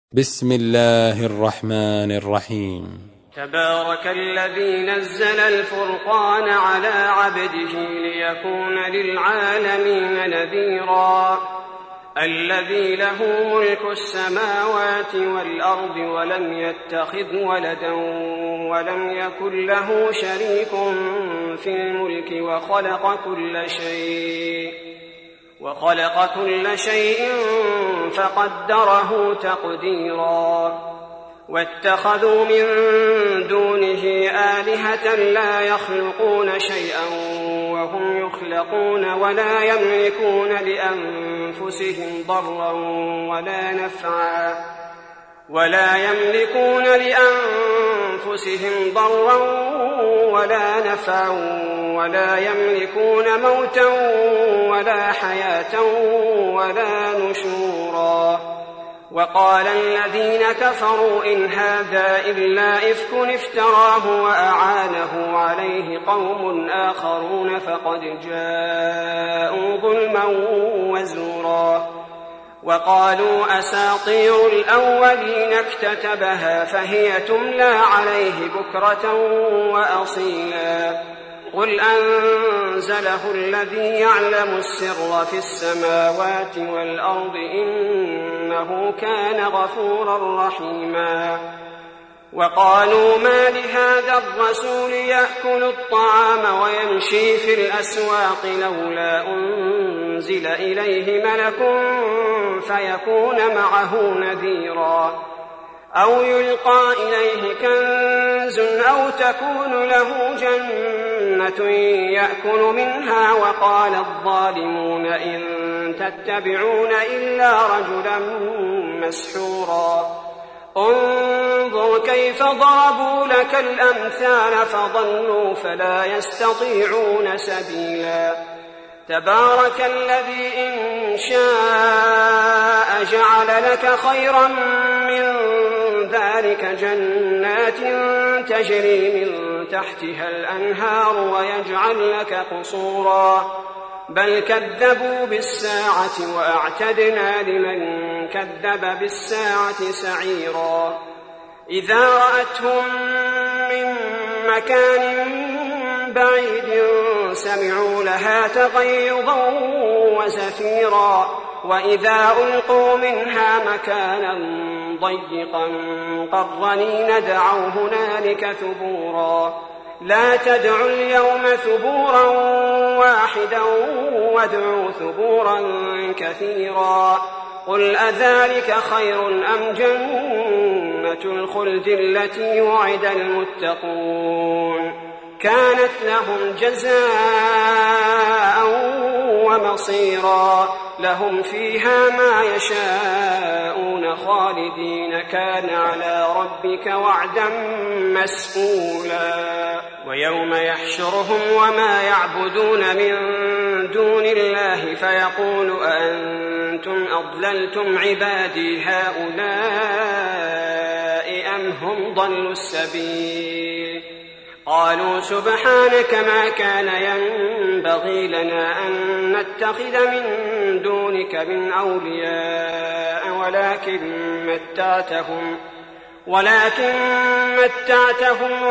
بسم الله الرحمن الرحيم. تبارك الذي نزل الفرقان على عبده ليكون للعالمين نذيرا الذي له ملك السماوات والأرض ولم يتخذ ولدا ولم يكن له شريك في الملك وخلق كل شيء فقدره تقديرا واتخذوا من دونه آلهة لا يخلقون شيئا وهم يخلقون ولا يملكون لأنفسهم ضرا ولا نفعا ولا يملكون موتا ولا حياة ولا نشورا. وقال الذين كفروا إن هذا إلا إفك افتراه وأعانه عليه قوم آخرون فقد جاءوا ظلما وزورا. وقالوا أساطير الأولين اكتتبها فهي تملى عليه بكرة وأصيلا. قل أنزله الذي يعلم السر في السماوات والأرض إنه كان غفورا رحيما. وقالوا ما لهذا الرسول يأكل الطعام ويمشي في الأسواق لولا أنزل إليه ملك فيكون معه نذيرا أو يلقى إليه كنز أو تكون له جنة يأكل منها. وقال الظالمون إن تتبعون إلا رجلا مسحورا. انظر كيف ضربوا لك الأمثال فضلوا فلا يستطيعون سبيلا. تبارك الذي إن شاء جعل لك خيرا من ذلك جنات تجري من تحتها الأنهار ويجعل لك قصورا. بل كذبوا بالساعة وأعتدنا لمن كذب بالساعة سعيرا. إذا رأتهم من مكان بعيد سمعوا لها تغيظا وزفيرا. وإذا ألقوا منها مكانا ضيقا مقرنين دعوا هنالك ثبورا. لا تدعوا اليوم ثبورا واحدا وادعوا ثبورا كثيرا. قل أذلك خير أم جنة الخلد التي وعد المتقون كانت لهم جزاء ومصيرا. لهم فيها ما يشاءون خالدين كان على ربك وعدا مسئولا. ويوم يحشرهم وما يعبدون من دون الله فيقول أأنتم أضللتم عبادي هؤلاء أم هم ضلوا السبيل. قالوا سبحانك ما كان ينبغي لنا أن نتخذ من دونك من أولياء ولكن متعتهم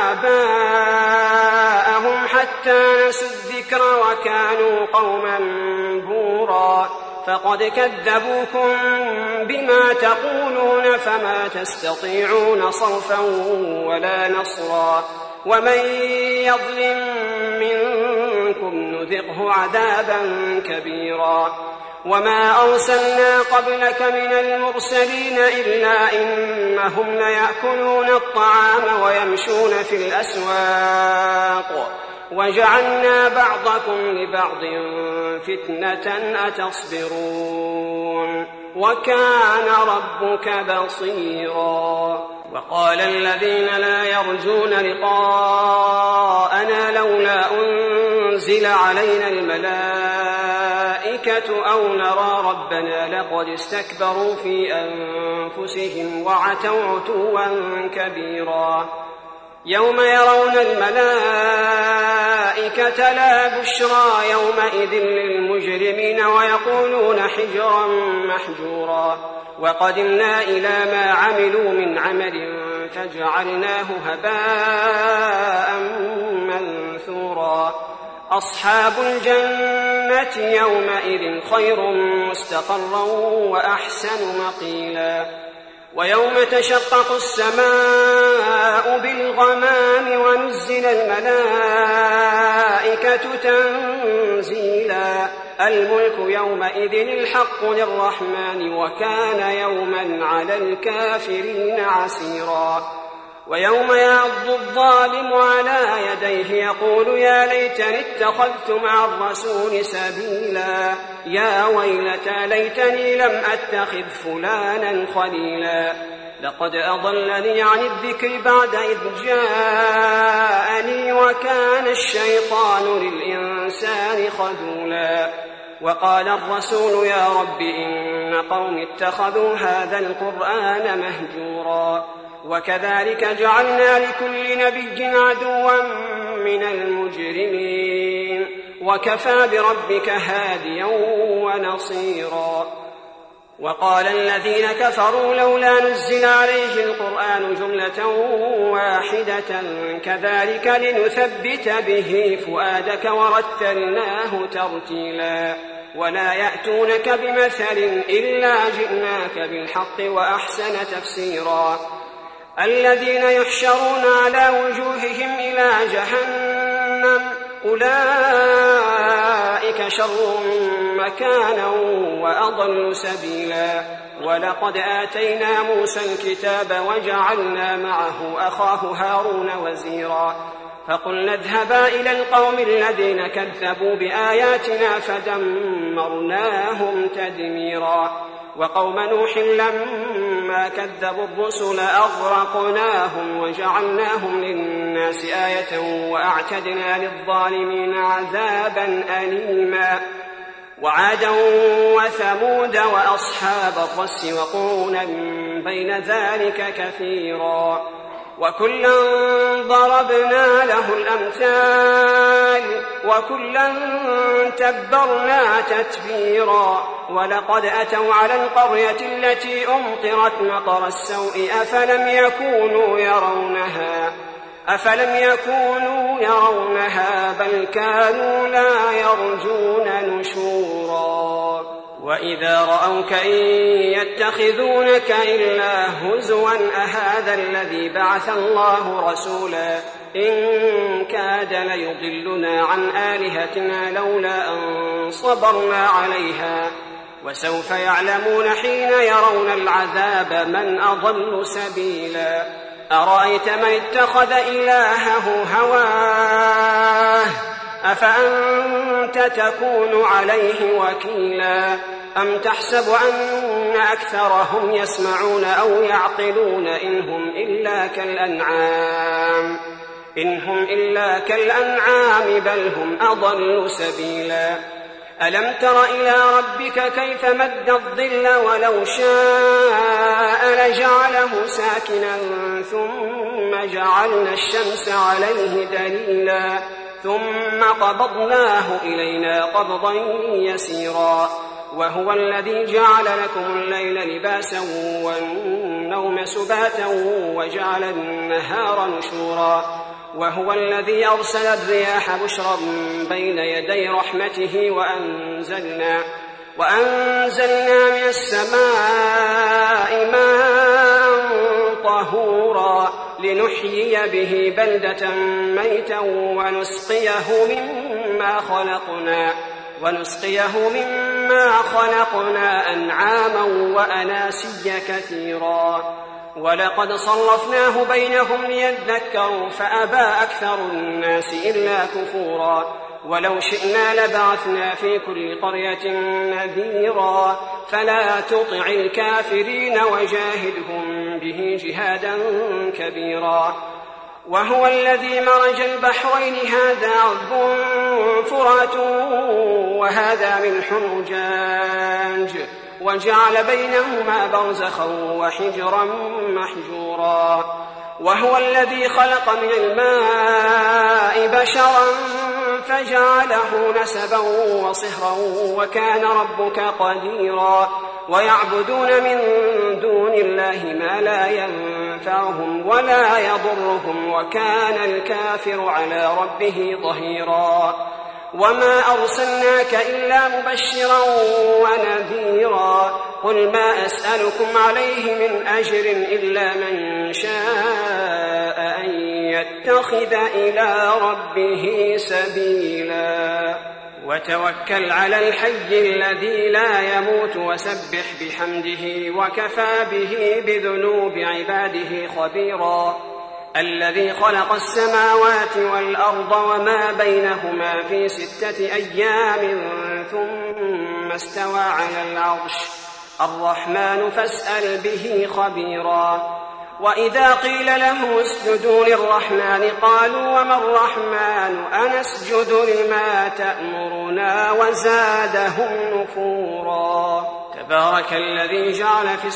وآباءهم حتى نسوا الذكر وكانوا قوما بورا. فقد كذبوكم بما تقولون فما تستطيعون صرفا ولا نصرا. ومن يظلم منكم نذقه عذابا كبيرا. وما أرسلنا قبلك من المرسلين إلا إنهم ليأكلون الطعام ويمشون في الأسواق وجعلنا بعضكم لبعض فتنة أتصبرون وكان ربك بصيرا. وقال الذين لا يرجون لقاءنا لولا أنزل علينا الملائكة أو نرى ربنا لقد استكبروا في أنفسهم وعتوا عتوا كبيرا. يوم يرون الملائكة لا بشرى يومئذ للمجرمين ويقولون حجرا محجورا. وقدمنا إلى ما عملوا من عمل فجعلناه هباء منثورا أصحاب الجنة يومئذ خير مستقرا وأحسن مقيلا ويوم تشقق السماء بالغمام ونزل الملائكة تنزيلا الملك يومئذ الحق للرحمن وكان يوما على الكافرين عسيرا ويوم يعض الظالم على يديه يقول يا ليتني اتخذت مع الرسول سبيلا يا ويلتى ليتني لم أتخذ فلانا خليلا لقد أضلني عن الذكر بعد إذ جاءني وكان الشيطان للإنسان خذولا وقال الرسول يا رب إن قوم اتخذوا هذا القرآن مهجورا وكذلك جعلنا لكل نبي عدوا من المجرمين وكفى بربك هاديا ونصيرا وقال الذين كفروا لولا نزل عليه القرآن جملة واحدة كذلك لنثبت به فؤادك ورتلناه ترتيلا ولا يأتونك بمثل إلا جئناك بالحق وأحسن تفسيرا الذين يحشرون على وجوههم إلى جهنم أولئك شر مكانا وأضل سبيلا ولقد آتينا موسى الكتاب وجعلنا معه أخاه هارون وزيرا فقلنا اذهبا إلى القوم الذين كذبوا بآياتنا فدمرناهم تدميرا وقوم نوح لما كذبوا الرسل أغرقناهم وجعلناهم للناس آية وأعتدنا للظالمين عذابا أليما وعادا وثمود وأصحاب الرس وقرونا بين ذلك كثيرا وكلا ضربنا له الأمثال وكلا تبرنا تتبيرا ولقد أتوا على القرية التي أمطرت مطر السوء أفلم يكونوا يرونها بل كانوا لا يرجون نشورا وإذا رأوك إن يتخذونك إلا هزوا أهذا الذي بعث الله رسولا إن كاد ليضلنا عن آلهتنا لولا أن صبرنا عليها وسوف يعلمون حين يرون العذاب من أضل سبيلا أرأيت من اتخذ إلهه هواه أفأنت تكون عليه وكيلا أم تحسب أن أكثرهم يسمعون أو يعقلون إن هم إلا كالأنعام بل هم أضل سبيلا ألم تر إلى ربك كيف مد الظل ولو شاء لجعله ساكنا ثم جعلنا الشمس عليه دليلا ثم قبضناه إلينا قبضا يسيرا وهو الذي جعل لكم الليل لباسا والنوم سباتا وجعل النهار نشورا وهو الذي أرسل الرياح بشرا بين يدي رحمته وأنزلنا من السماء ماء طهورا لنحيي به بلدة ميتا ونسقيه مما خلقنا أنعاما وأناسيا كثيرا ولقد صرفناه بينهم ليذكروا فأبى أكثر الناس إلا كفورا ولو شئنا لبعثنا في كل قرية نذيرا فلا تطع الكافرين وجاهدهم به جهادا كبيرا وهو الذي مرج البحرين هذا عذب فرات وهذا ملح أجاج وجعل بينهما برزخا وحجرا محجورا وهو الذي خلق من الماء بشرا فجعله نسبا وصهرا وكان ربك قديرا ويعبدون من دون الله ما لا ينفعهم ولا يضرهم، وكان الكافر على ربه ظهيرا. وما أرسلناك إلا مبشرا ونذيرا. قل ما أسألكم عليه من أجر إلا من شاء أن يتخذ إلى ربه سبيلا. وتوكل على الحي الذي لا يموت وسبح بحمده وكفى به بذنوب عباده خبيرا. الذي خلق السماوات والأرض وما بينهما في 6 أيام ثم استوى على العرش الرحمن فاسأل به خبيرا. وإذا قيل له اسجدوا للرحمن قالوا وما الرحمن أنسجد لما تأمرنا وزادهم نفورا. تبارك الذي جعل في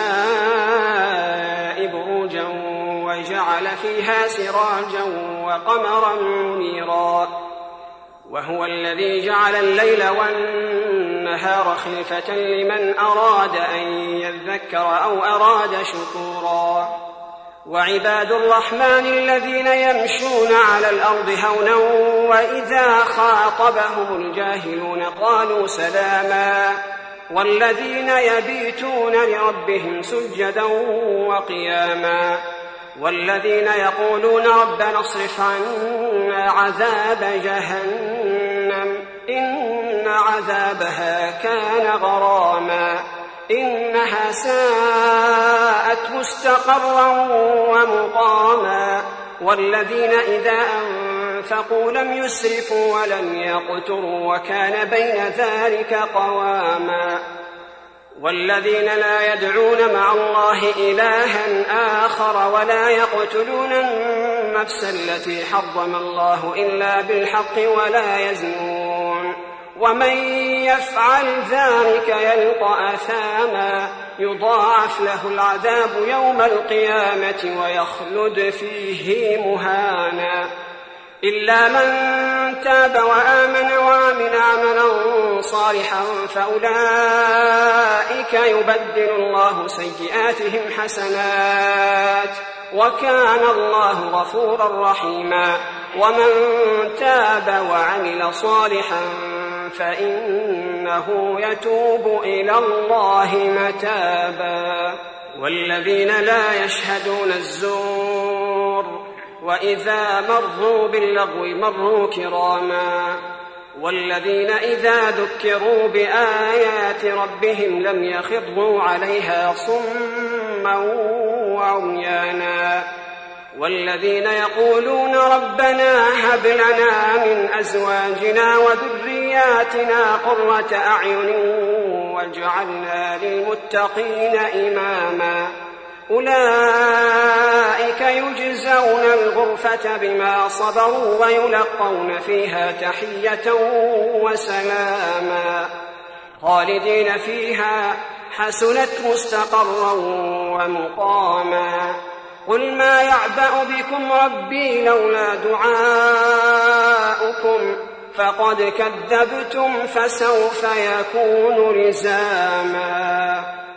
السماء بروجا وجعل فيها سراجا وقمرا منيرا. وهو الذي جعل الليل والنهار خلفة لمن أراد أن يذكر أو أراد شكورا. وعباد الرحمن الذين يمشون على الأرض هونا وإذا خاطبهم الجاهلون قالوا سلاما. والذين يبيتون لربهم سجدا وقياما. والذين يقولون ربنا اصرف عنا عذاب جهنم إن عذابها كان غراما إنها ساءت مستقرا ومقاما. والذين إذا أنفقوا لم يسرفوا ولم يقتروا وكان بين ذلك قواما. والذين لا يدعون مع الله إلها آخر ولا يقتلون النفس التي حرم الله إلا بالحق ولا يزنون. ومن يفعل ذلك يلقى أثاما يضاعف له العذاب يوم القيامة ويخلد فيه مهانا. إلا من تاب وآمن وعمل عملا صالحا فأولئك يبدل الله سيئاتهم حسنات وكان الله غفورا رحيما. ومن تاب وعمل صالحا فإنه يتوب إلى الله متابا. والذين لا يشهدون الزور وإذا مروا باللغو مروا كراما. والذين إذا ذكروا بآيات ربهم لم يخروا عليها صما وعميانا. والذين يقولون ربنا هب لنا من أزواجنا وذرياتنا قرة أعين واجعلنا للمتقين إماما. أولئك يجزون الغرفة بما صبروا ويلقون فيها تحية وسلاما خالدين فيها حسنت مستقرا ومقاما. قل ما يعبأ بكم ربي لولا دعاؤكم فقد كذبتم فسوف يكون لزاما.